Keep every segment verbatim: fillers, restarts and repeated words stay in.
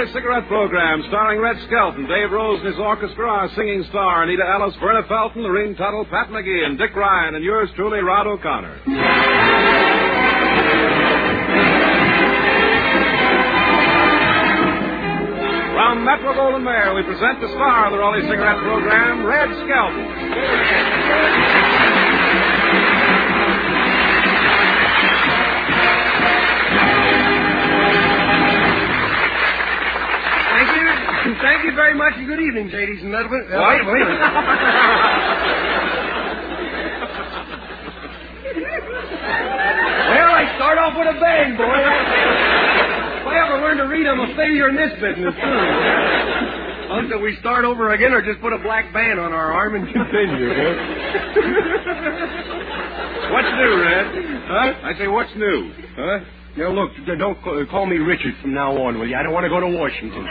Raleigh Cigarette Program, starring Red Skelton, Dave Rose and his orchestra, our singing star, Anita Ellis, Verna Felton, Lorene Tuttle, Pat McGee, and Dick Ryan, and yours truly, Rod O'Connor. From Metro Goldwyn Mayer, we present the star of the Raleigh Cigarette Program, Red Skelton. Thank you very much, and good evening, ladies and gentlemen. Uh, What? wait, wait a minute. Well, I start off with a bang, boy. If I ever learn to read, I'm a failure in this business, too. Until we start over again, or just put a black band on our arm and continue, boy. What's new, Red? Huh? I say, what's new? Huh? Now, look, don't call, call me Richard from now on, will you? I don't want to go to Washington.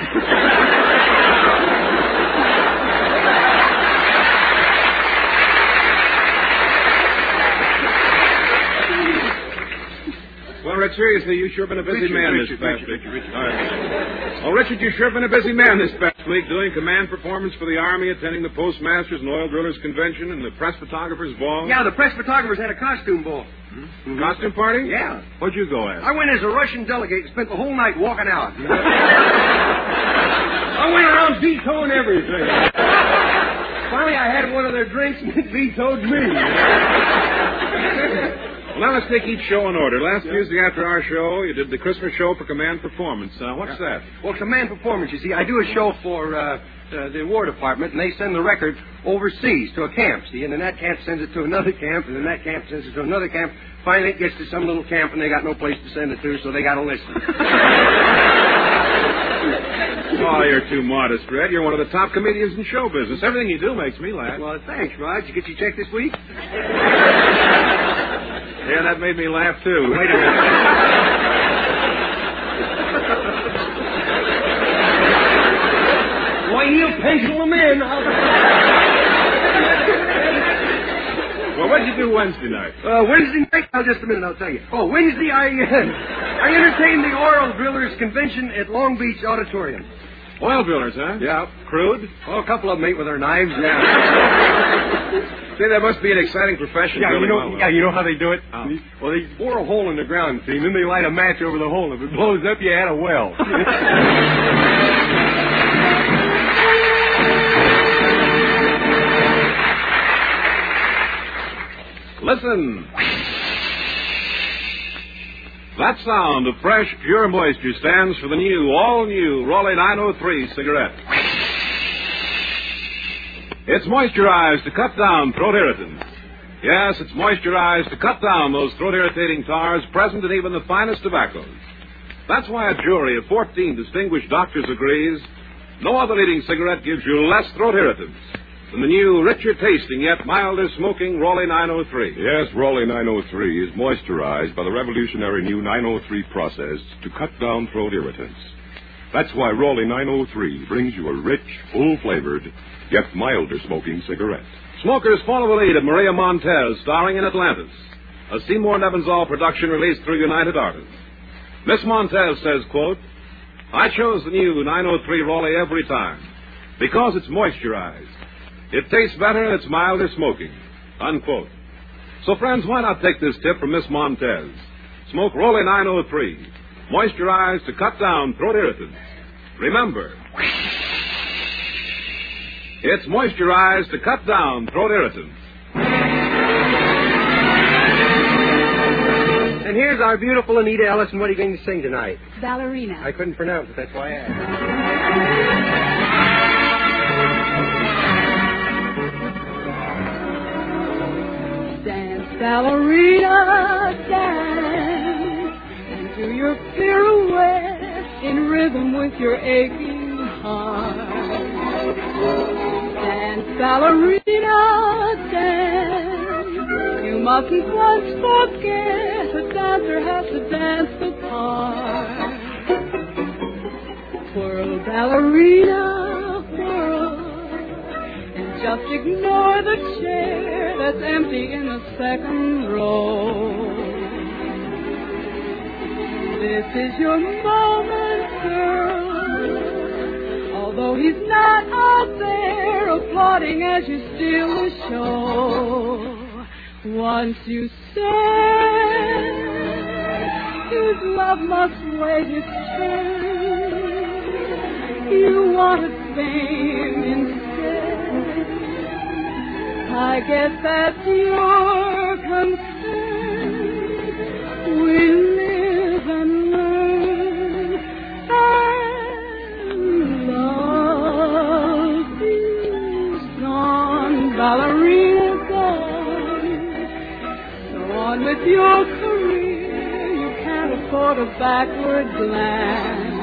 Well, Red, seriously, you've sure been a busy Richard, man Richard, this past Richard, week. Richard, Richard. All right. Well, Richard, you've sure been a busy man this past week, doing command performance for the Army, attending the Postmasters and Oil Drillers Convention, and the Press Photographers Ball. Yeah, the press photographers had a costume ball. Mm-hmm. Costume party? Yeah. What'd you go as? I went as a Russian delegate and spent the whole night walking out. I went around vetoing everything. Finally, I had one of their drinks and it vetoed me. Well, now let's take each show in order. Last yeah. Tuesday after our show, you did the Christmas show for Command Performance. Uh, what's yeah. that? Well, Command Performance, you see, I do a show for uh, uh, the War Department, and they send the record overseas to a camp, see, and then that camp sends it to another camp, and then that camp sends it to another camp. Finally, it gets to some little camp, and they got no place to send it to, so they got to listen. Oh, you're too modest, Red. You're one of the top comedians in show business. Everything you do makes me laugh. Well, thanks, Rod. Did you get your check this week? Yeah, that made me laugh, too. Wait a minute. Why, he'll pencil them in. Well, what did you do Wednesday night? Uh, Wednesday night? Oh, just a minute, I'll tell you. Oh, Wednesday, I, uh, I entertained the Oil Drillers Convention at Long Beach Auditorium. Oil drillers, huh? Yeah. Crude? Oh, a couple of them ate with their knives. Yeah. Say, that must be an exciting profession. Yeah, really you know, well, yeah, you know how they do it? Oh. Well, they bore a hole in the ground, see, and then they light a match over the hole. If it blows up, you had a well. Listen. That sound of fresh, pure moisture stands for the new, all-new Raleigh nine oh three cigarette. It's moisturized to cut down throat irritants. Yes, it's moisturized to cut down those throat-irritating tars present in even the finest tobaccos. That's why a jury of fourteen distinguished doctors agrees no other leading cigarette gives you less throat irritants than the new, richer-tasting, yet milder-smoking Raleigh nine oh three. Yes, Raleigh nine oh three is moisturized by the revolutionary new nine oh three process to cut down throat irritants. That's why Raleigh nine oh three brings you a rich, full-flavored, yet milder-smoking cigarette. Smokers follow the lead of Maria Montez, starring in Atlantis, a Seymour Nevinzall production released through United Artists. Miss Montez says, quote, I chose the new nine oh three Raleigh every time because it's moisturized. It tastes better and it's milder smoking, unquote. So, friends, why not take this tip from Miss Montez? Smoke Raleigh nine oh three, moisturized to cut down throat irritants. Remember, it's moisturized to cut down throat irritants. And here's our beautiful Anita Ellis, and what are you going to sing tonight? Ballerina. I couldn't pronounce it, that's why I asked. Dance, ballerina, dance, and do your pirouette in rhythm with your aching heart. Dance, ballerina, dance, you mustn't once forget a dancer has to dance the part. Whirl, ballerina, whirl, and just ignore the chair that's empty in the second row. This is your moment, girl. although he's not out there applauding as you steal the show. Once you said his love must wait its turn, you wanted fame instead. I guess that's your concern. We live and learn, and love is gone, ballerina's gone. So on with your career, you can't afford a backward glance.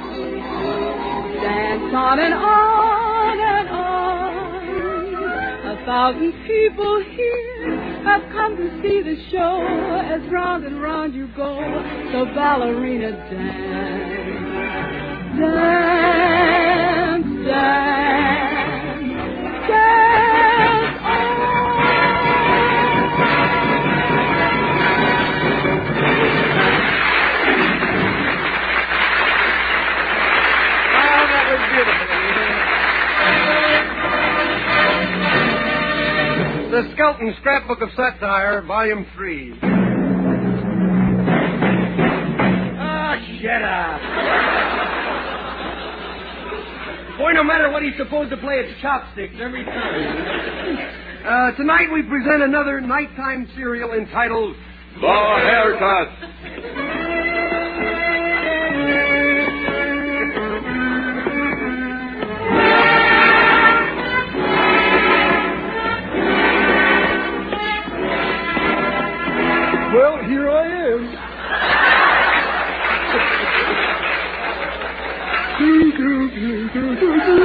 Dance on and on and on. A thousand people here have come to see the show. As round and round you go, so ballerina dance, dance, dance, dance on. Oh, that was beautiful. The Skelton Scrapbook of Satire, Volume three. Ah, shut up. Boy, no matter what he's supposed to play, it's chopsticks every time. Uh, tonight we present another nighttime serial entitled The Haircut. Well, here I am. do, do, do, do, do, do.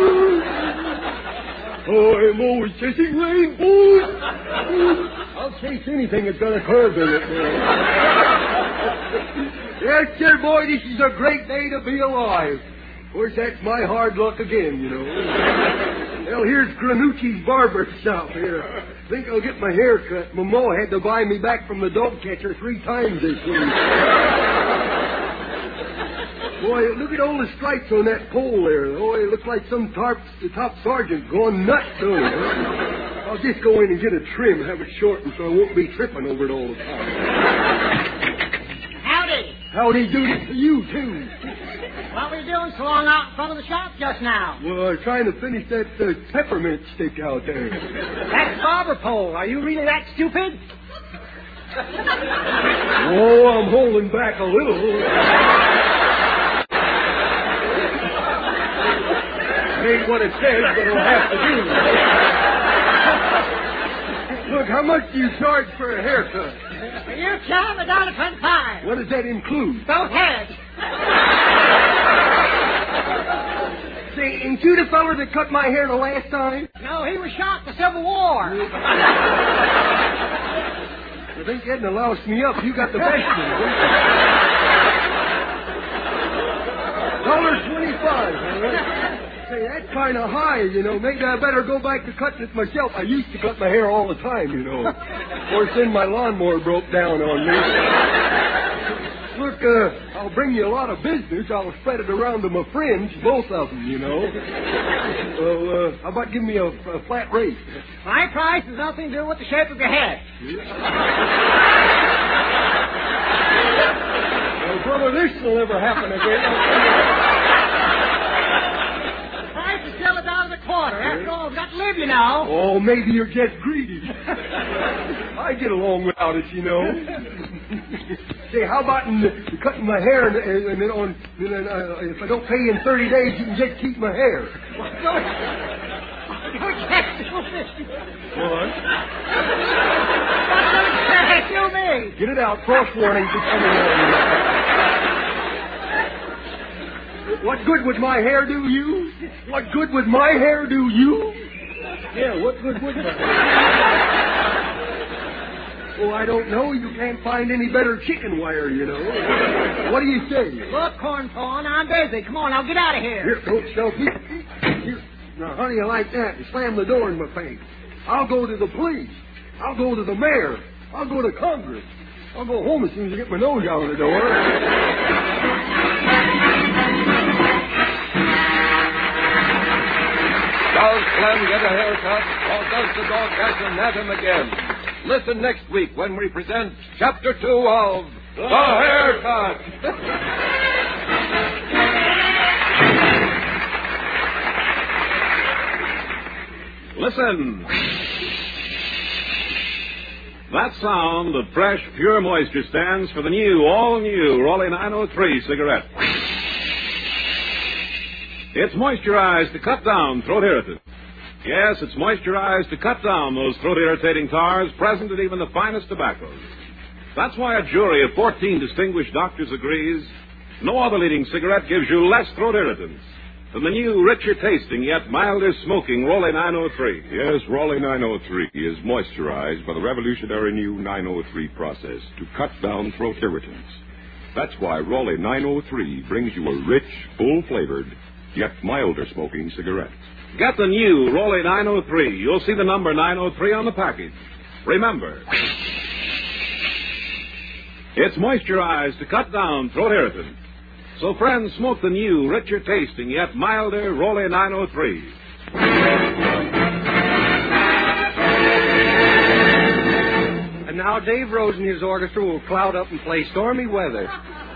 I'm always chasing rainbows. I'll chase anything that's got a curve in it, man. Yes, sir, boy, this is a great day to be alive. Of course, that's my hard luck again, you know. Well, here's Granucci's barber shop here. Think I'll get my hair cut. My ma had to buy me back from the dog catcher three times this week. Boy, look at all the stripes on that pole there. Oh, it looks like some tarp, the top sergeant gone nuts, don't it? I'll just go in and get a trim, have it shortened so I won't be tripping over it all the time. Howdy. Howdy doody to you, too. What were you doing so long out in front of the shop just now? Well, I'm trying to finish that uh, peppermint stick out there. That's barber pole. Are you really that stupid? Oh, I'm holding back a little. Ain't what it says, but it'll have to do. Look, how much do you charge for a haircut? For your job, a dollar twenty-five. What does that include? Both heads. Say, ain't you the feller that cut my hair the last time? No, he was shot in the Civil War. I think you hadn't loused me up. You got the best of it. Dollar twenty-five, all right? Say, that's kind of high, you know. Maybe I better go back to cutting it myself. I used to cut my hair all the time, you know. Of course, then my lawnmower broke down on me. Look, uh, I'll bring you a lot of business. I'll spread it around to my friends, both of them, you know. Well, uh, how about giving me a, a flat rate? My price has nothing to do with the shape of your head. Well, brother, this will never happen again. The price is still a dollar and a quarter. After all, I've got to live, you know. Oh, maybe you're just greedy. I get along without it, you know. Say, how about in, in cutting my hair and, and, and then on, and then, uh, if I don't pay you in thirty days, you can just keep my hair. You're just stupid. What? What do you me? Get it out. Cross warning for coming on. What good would my hair do you? What good would my hair do you? Yeah, what good would my hair? Oh, I don't know. You can't find any better chicken wire, you know. What do you say? Look, Cornpaw, I'm busy. Come on, I'll get out of here. Here, don't self Here. Now, how do you like that? You slam the door in my face. I'll go to the police. I'll go to the mayor. I'll go to Congress. I'll go home as soon as I get my nose out of the door. the dog catcher Nat him again. Listen next week when we present Chapter Two of The Haircut. Listen. That sound of fresh, pure moisture stands for the new, all-new Raleigh nine oh three cigarette. It's moisturized to cut down throat irritants. Yes, it's moisturized to cut down those throat-irritating tars present in even the finest tobaccos. That's why a jury of fourteen distinguished doctors agrees no other leading cigarette gives you less throat irritants than the new, richer-tasting, yet milder-smoking Raleigh nine oh three. Yes, Raleigh nine oh three is moisturized by the revolutionary new nine oh three process to cut down throat irritants. That's why Raleigh nine oh three brings you a rich, full-flavored, yet milder-smoking cigarette. Get the new Raleigh nine oh three. You'll see the number nine oh three on the package. Remember, it's moisturized to cut down throat irritants. So, friends, smoke the new, richer-tasting, yet milder Raleigh nine oh three. And now Dave Rose and his orchestra will cloud up and play Stormy Weather.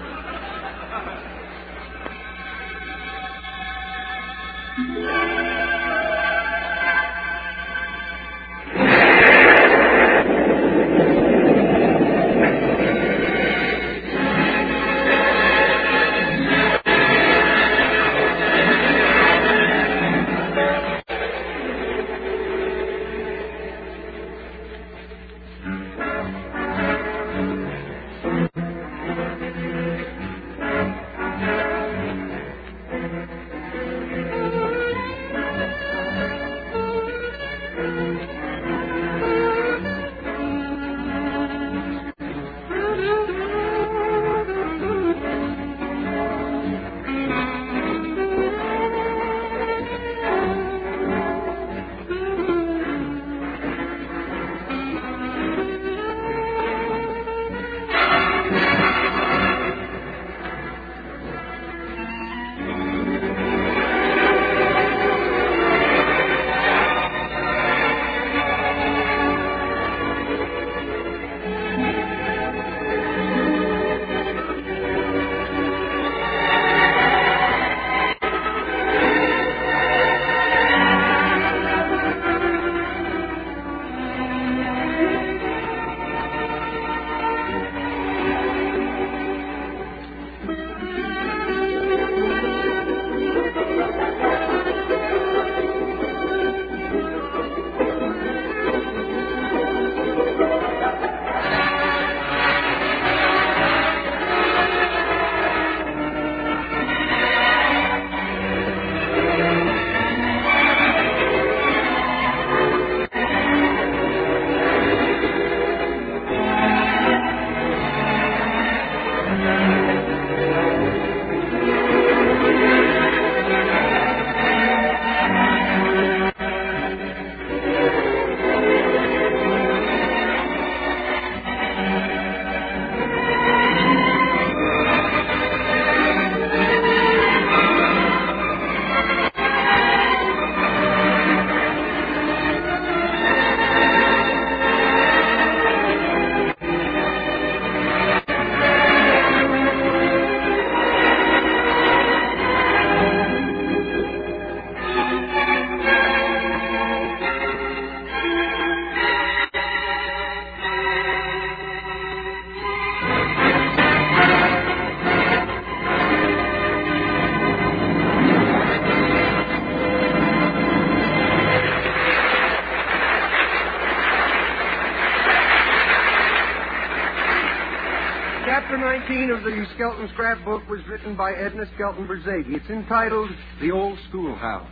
Chapter nineteen of the Skelton Scrapbook was written by Edna Skelton Berzady. It's entitled The Old Schoolhouse.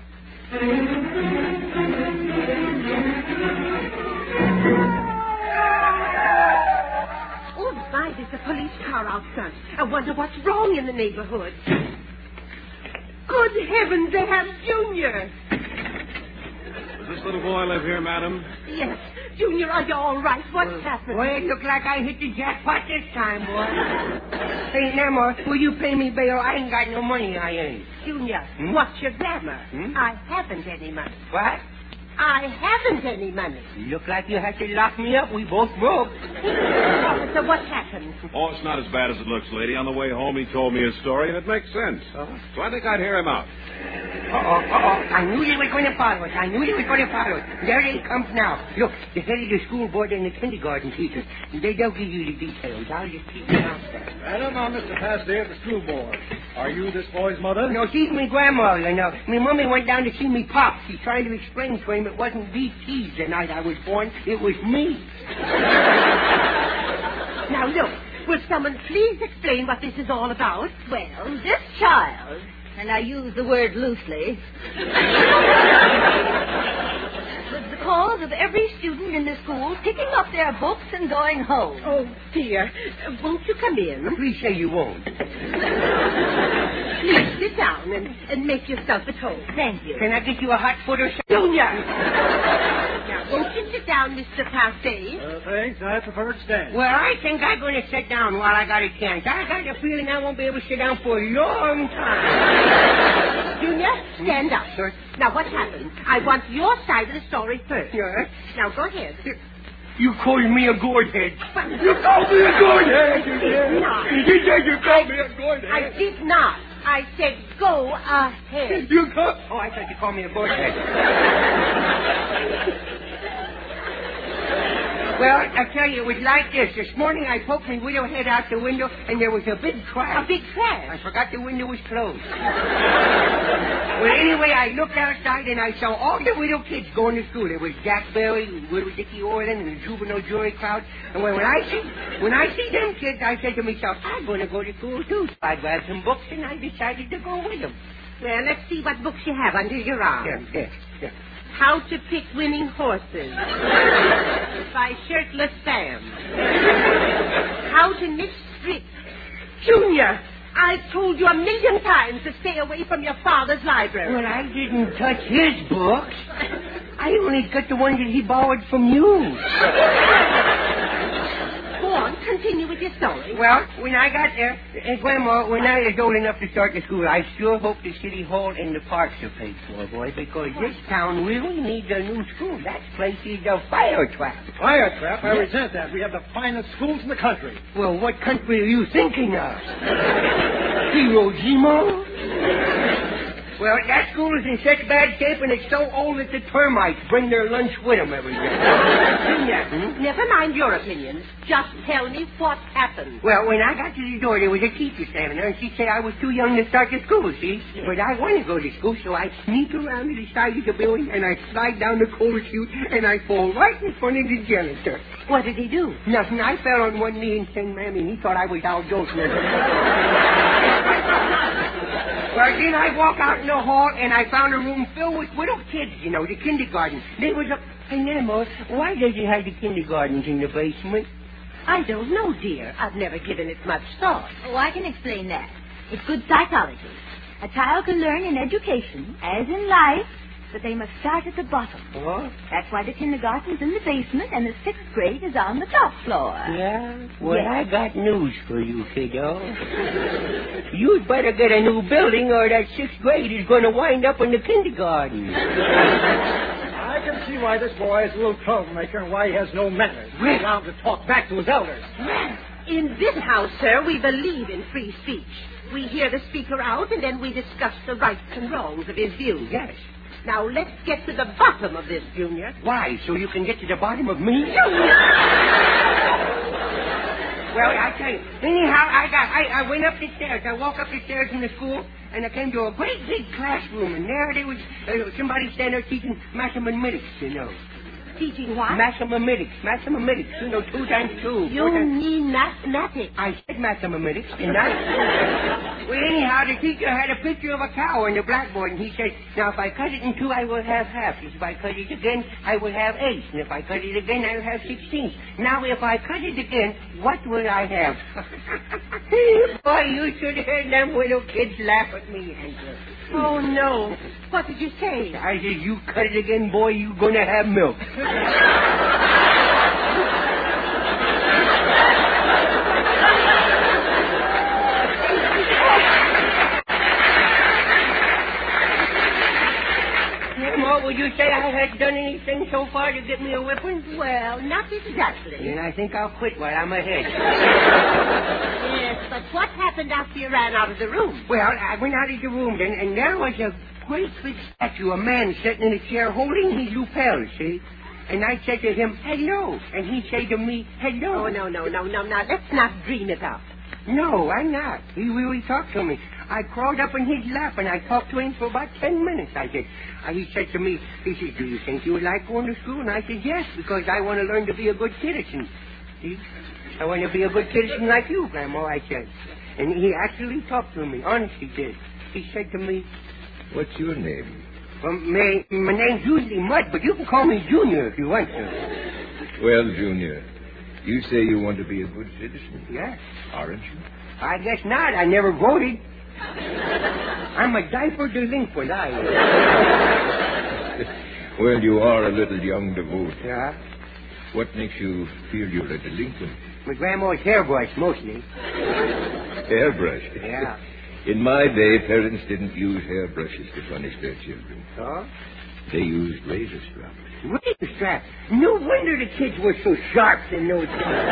Oh, my, there's a police car out front. I wonder what's wrong in the neighborhood. Good heavens, they have Junior. Does this little boy live here, madam? Yes. Junior, are you all right? What's uh, happened? Well, it looked like I hit the jackpot this time, boy. Hey, Nemo, will you pay me bail? I ain't got no money, I ain't. Junior, Hmm? what's your grammar? Hmm? I haven't any money. What? I haven't any money. You look like you had to lock me up. We both broke. So what happened? Oh, it's not as bad as it looks, lady. On the way home, he told me his story, and it makes sense. Uh-huh. So I think I'd hear him out. Uh-oh, uh-oh. I knew they were going to follow us. I knew they were going to follow us. There they come now. Look, the head of the school board and the kindergarten teachers. They, they'll give you the details. I'll just keep them out there. Madam, I'm Mister Pasley of the school board. Are you this boy's mother? No, she's my grandma, you know. My mummy went down to see me pop. She's trying to explain to him it wasn't beef cheese the night I was born. It was me. Now, look, will someone please explain what this is all about? Well, this child, and I use the word loosely, was the cause of every student in the school picking up their books and going home. Oh, dear. Uh, won't you come in? Please say you won't. Please sit down and, and make yourself at home. Thank you. Can I get you a hot foot or something? Junior! Now, won't you sit down, Mister Passe? Uh, thanks. I prefer to stand. Well, I think I'm going to sit down while I got a chance. I got the feeling I won't be able to sit down for a long time. Junior, stand up. Sir? Now, what happened? I want your side of the story first. Yes? Now, go ahead. You called me a gourdhead. But You called me a gourdhead. I did not. You said you called me a gourdhead. I did not. I said go ahead. You called... Oh, I thought you called me a gourdhead. Well, I tell you, it was like this. This morning I poked my widow head out the window, and there was a big crash. A big crash? I forgot the window was closed. Well, anyway, I looked outside, and I saw all the widow kids going to school. There was Jack Berry, Widow Dickie Orland, and the juvenile jury crowd. And when, when I see when I see them kids, I said to myself, I'm going to go to school, too. So I grabbed some books, and I decided to go with them. Well, let's see what books you have under your arm. Yeah, yeah, yeah. How to Pick Winning Horses by Shirtless Sam. How to Knit Strips. Junior, I've told you a million times to stay away from your father's library. Well, I didn't touch his books. I only got the ones that he borrowed from you. Go on, continue with your story. Well, when I got there, uh, Grandma, when I was old enough to start the school, I sure hope the city hall and the parks are paid for, boy, because this town really needs a new school. That place is a fire trap. Fire trap? I resent that. We have the finest schools in the country. Well, what country are you thinking of? Hiroshima? Well, that school is in such bad shape, and it's so old that the termites bring their lunch with them every day. Junior, hmm? Never mind your opinion. Just tell me what happened. Well, when I got to the door, there was a teacher standing there, and she said I was too young to start the school, see? Yeah. But I want to go to school, so I sneak around to the side of the building, and I slide down the coal chute, and I fall right in front of the janitor. What did he do? Nothing. I fell on one knee and said, Mammy, and he thought I was Al Jolson. Well, then I walk out in the hall, and I found a room filled with little kids, you know, the kindergarten. There was a... Hey, Nemo, why does it have the kindergartens in the basement? I don't know, dear. I've never given it much thought. Oh, I can explain that. It's good psychology. A child can learn in education, as in life, but they must start at the bottom. What? That's why the kindergarten's in the basement and the sixth grade is on the top floor. Yeah? Well, yes. I got news for you, kiddo. You'd better get a new building or that sixth grade is going to wind up in the kindergarten. I can see why this boy is a little troublemaker and why he has no manners. He's allowed to talk back to his elders. In this house, sir, we believe in free speech. We hear the speaker out, and then we discuss the rights and wrongs of his views. Yes. Now, let's get to the bottom of this, Junior. Why? So you can get to the bottom of me? Well, I tell you, anyhow, I got, I, I went up the stairs. I walked up the stairs in the school, and I came to a great big classroom, and there there was uh, somebody standing there teaching mathematics, you know. Teaching what? Mathematics, mathematics, you know, two times two. You mean mathematics. I said mathematics, and I... Well, anyhow, the teacher had a picture of a cow on the blackboard, and he said, now, if I cut it in two, I will have halves. If I cut it again, I will have eighths. And if I cut it again, I will have sixteenths. Now, if I cut it again, what will I have? Boy, you should have heard them little kids laugh at me, Angel. Oh, no. What did you say? I said, you cut it again, boy, you're going to have milk. would you say I had done anything so far to get me a whipping? Well, not exactly. Then I think I'll quit while I'm ahead. Yes, but what happened after you ran out of the room? Well, I went out of the room then, and there was a great big statue, a man sitting in a chair holding his lapel, see? And I said to him, hello. And he said to me, hello. Oh, no, no, no, no, no. Let's not dream it up. No, I'm not. He really talked to me. I crawled up in his lap, and I talked to him for about ten minutes, I did. Uh, he said to me, he said, do you think you would like going to school? And I said, yes, because I want to learn to be a good citizen. See? I want to be a good citizen like you, Grandma, I said. And he actually talked to me, honest he did. He said to me, what's your name? Well, my, my name's usually Mud, but you can call me Junior if you want to. Well, Junior, you say you want to be a good citizen. Yes. Aren't you? I guess not. I never voted. I'm a diaper delinquent, I am. Well, you are a little young to vote. Yeah? What makes you feel you're a delinquent? My grandma's hairbrush, mostly. Hairbrush? Yeah. In my day, parents didn't use hairbrushes to punish their children. Oh? They used razor straps. Razor straps? No wonder the kids were so sharp in those days.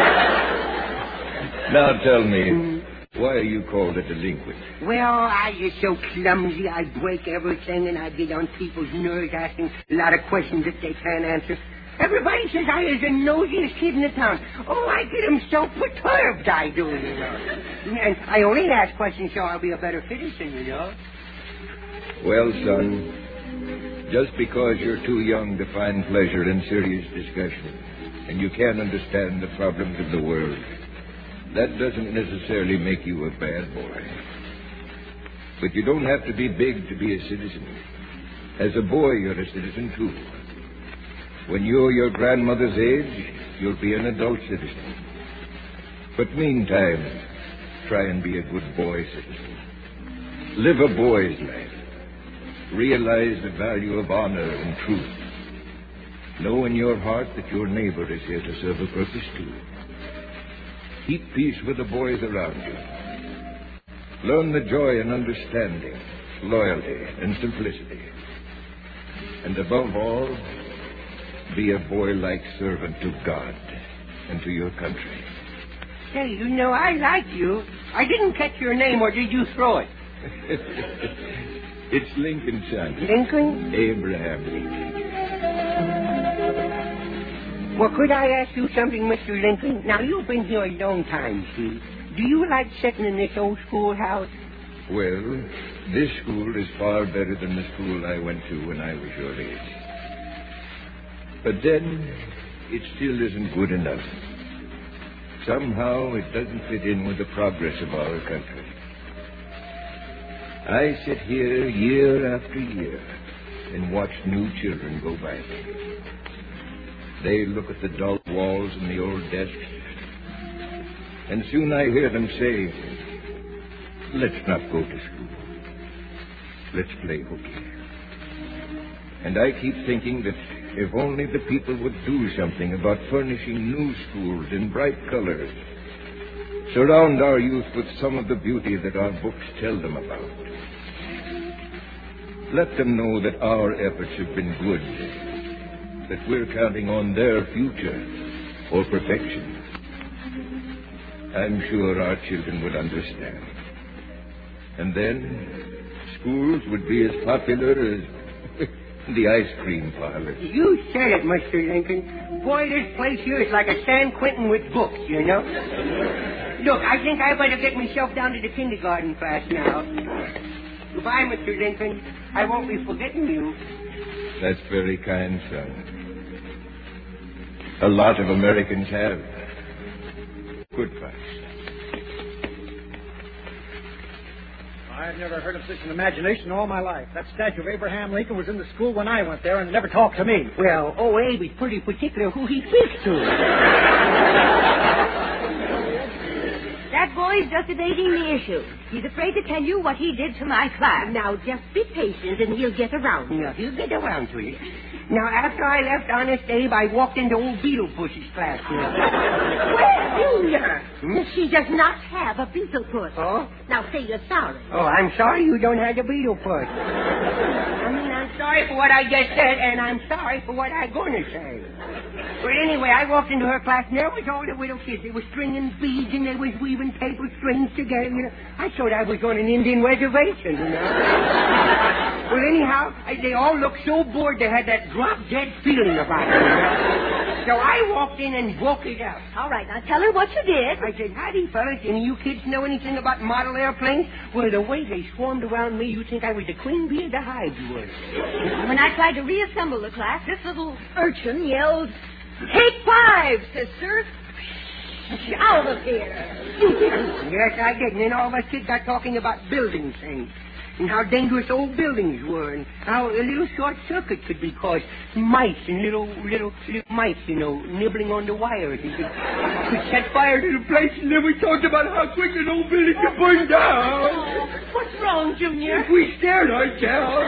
Now tell me, mm-hmm. why are you called a delinquent? Well, I just so clumsy. I break everything, and I get on people's nerves asking a lot of questions that they can't answer. Everybody says I is the nosiest kid in the town. Oh, I get them so perturbed, I do, you know. And I only ask questions so I'll be a better citizen, you know. Well, son, just because you're too young to find pleasure in serious discussion, and you can't understand the problems of the world, that doesn't necessarily make you a bad boy. But you don't have to be big to be a citizen. As a boy, you're a citizen, too. When you're your grandmother's age, you'll be an adult citizen. But meantime, try and be a good boy citizen. Live a boy's life. Realize the value of honor and truth. Know in your heart that your neighbor is here to serve a purpose, too. Keep peace with the boys around you. Learn the joy and understanding, loyalty and simplicity. And above all, be a boy-like servant to God and to your country. Say, you know, I like you. I didn't catch your name, or did you throw it? It's Lincoln, son. Lincoln? Abraham Lincoln. Well, could I ask you something, Mister Lincoln? Now, you've been here a long time, see? Do you like sitting in this old schoolhouse? Well, this school is far better than the school I went to when I was your age. But then, it still isn't good enough. Somehow, it doesn't fit in with the progress of our country. I sit here year after year and watch new children go by. They look at the dull walls and the old desks, and soon I hear them say, let's not go to school. Let's play hooky. And I keep thinking that if only the people would do something about furnishing new schools in bright colors, surround our youth with some of the beauty that our books tell them about. Let them know that our efforts have been good, that we're counting on their future for perfection. I'm sure our children would understand. And then schools would be as popular as the ice cream parlor. You said it, Mister Lincoln. Boy, this place here is like a San Quentin with books, you know. Look, I think I better get myself down to the kindergarten class now. Goodbye, Mister Lincoln. I won't be forgetting you. That's very kind, son. A lot of Americans have. Goodbye. I've never heard of such an imagination in all my life. That statue of Abraham Lincoln was in the school when I went there and never talked to me. Well, old Abe is pretty particular who he speaks to. That boy's just evading the issue. He's afraid to tell you what he did to my class. Now, just be patient and he'll get around. Yeah, he'll get around to you. Now, after I left Honest Abe, I walked into old Beetlepuss's class. Well, Junior, hmm? She does not have a Beetlepuss. Oh? Now say you're sorry. Oh, I'm sorry you don't have a Beetlepuss. I mean, I'm sorry for what I just said, and I'm sorry for what I'm going to say. But anyway, I walked into her class, and there was all the little kids. They were stringing beads, and they was weaving paper strings together. You know, I thought I was on an Indian reservation, you know. Well, anyhow, I, they all looked so bored they had that drop-dead feeling about it. You know? So I walked in and woke it up. All right, now tell her what you did. I said, howdy, fellas. Any of you kids know anything about model airplanes? Well, the way they swarmed around me, you'd think I was the queen bee of the hive, you would. When I tried to reassemble the class, this little urchin yelled, "Take five, sister! Out of here!" Yes, I did. And then all of us kids got talking about building things. And how dangerous old buildings were, and how a little short circuit could be caused. Mice and little, little, little mice, you know, nibbling on the wires. You could, could set fire to the place, and then we talked about how quick an old building could burn down. What's wrong, Junior? If we stared ourselves.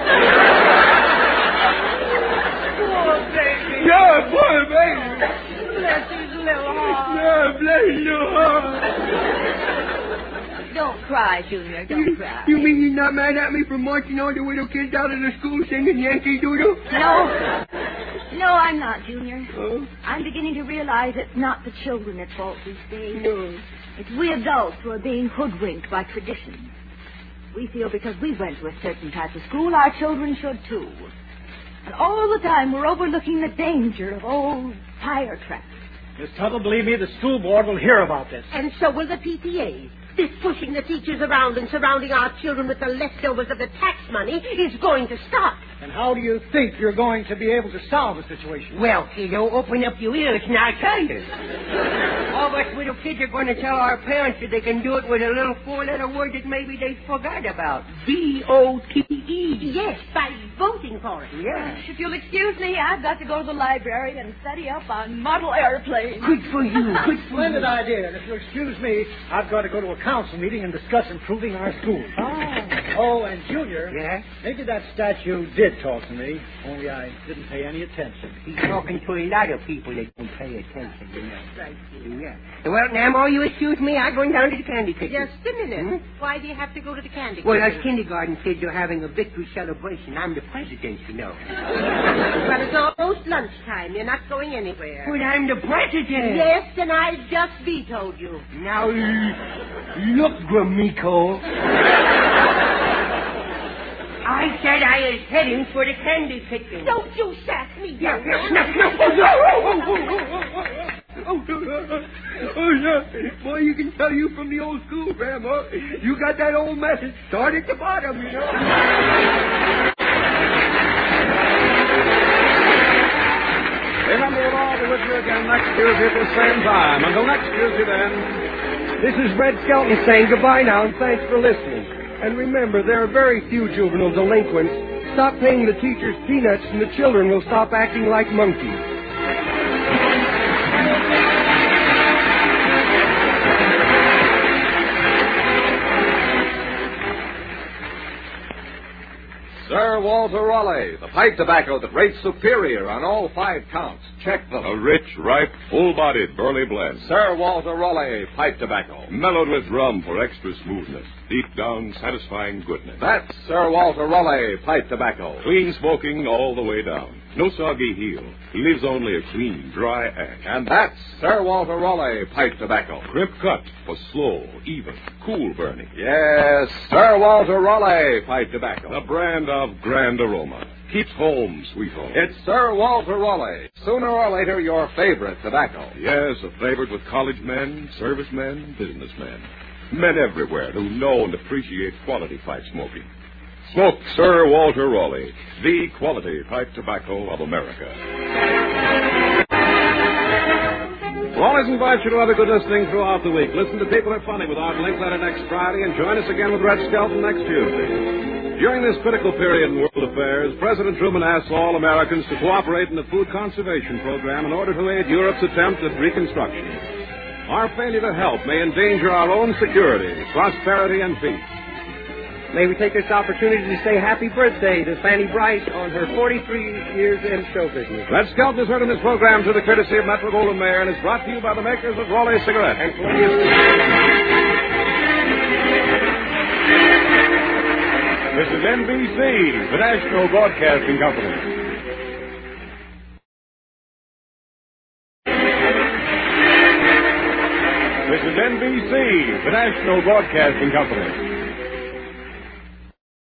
Poor baby. Yeah, poor baby. Bless his little heart. Yeah, bless his little heart. Don't cry, Junior. Don't you, cry. You mean you're not mad at me for marching all the little kids out of the school singing Yankee Doodle? No. No, I'm not, Junior. Oh? I'm beginning to realize it's not the children at fault these days. No. It's we adults who are being hoodwinked by tradition. We feel because we went to a certain type of school, our children should too. And all the time we're overlooking the danger of old tire tracks. Miss Tuttle, believe me, the school board will hear about this. And so will the P T A. This pushing the teachers around and surrounding our children with the leftovers of the tax money is going to stop. And how do you think you're going to be able to solve the situation? Well, kiddo, open up your ears and I'll tell you. All of us little kids are going to tell our parents that they can do it with a little four-letter word that maybe they forgot about. B O T E. Yes, by voting for it. Yeah. If you'll excuse me, I've got to go to the library and study up on model airplanes. Good for you. Good for Splendid you. idea. And if you'll excuse me, I've got to go to a council meeting and discuss improving our school. Oh. Oh, and Junior. Yeah? Maybe that statue did talk to me, only I didn't pay any attention. He's talking to a lot of people that don't pay attention, you know. Right. Yeah. Well, now, all you excuse me, I'm going down to the candy kitchen. Just a minute. Hmm? Why do you have to go to the candy Well, kitchen? us kindergarten kids are having a victory celebration. I'm the president, you know. But it's almost lunchtime. You're not going anywhere. Well, I'm the president. Yes, and I just vetoed you. Now, look, Gromiko. I said I was heading for the candy kitchen. Don't you sass me, No, young no, man. no, no, no. Oh, oh, oh, oh, yeah. Boy, you can tell you from the old school, Grandma. You got that old message. Start at the bottom, you know. Remember, we'll all be with you again next Tuesday at the same time. Until next Tuesday, then. This is Red Skelton saying goodbye now, and thanks for listening. And remember, there are very few juvenile delinquents. Stop paying the teachers peanuts, and the children will stop acting like monkeys. Sir Walter Raleigh, the pipe tobacco that rates superior on all five counts. Check them. A rich, ripe, full-bodied burley blend. Sir Walter Raleigh pipe tobacco. Mellowed with rum for extra smoothness. Deep down, satisfying goodness. That's Sir Walter Raleigh pipe tobacco. Clean smoking all the way down. No soggy heel. Leaves only a clean, dry ash. And that's Sir Walter Raleigh pipe tobacco. Crimp cut for slow, even, cool burning. Yes, Sir Walter Raleigh pipe tobacco. The brand of grand aroma. Keeps home sweet home. It's Sir Walter Raleigh. Sooner or later, your favorite tobacco. Yes, flavored with college men, servicemen, businessmen. Men everywhere who know and appreciate quality pipe smoking. Smoke Sir Walter Raleigh, the quality pipe tobacco of America. We'll always invite you to have a good listening throughout the week. Listen to People Are Funny with Art Linkletter next Friday, and join us again with Red Skelton next Tuesday. During this critical period in world affairs, President Truman asks all Americans to cooperate in the food conservation program in order to aid Europe's attempt at reconstruction. Our failure to help may endanger our own security, prosperity, and peace. May we take this opportunity to say happy birthday to Fanny Bryce on her forty-three years in show business. Red Skelton has heard in this program to the courtesy of Metro Goldwyn Mayer and is brought to you by the makers of Raleigh cigarettes. And Columbia. This is N B C, the National Broadcasting Company. This is N B C, the National Broadcasting Company.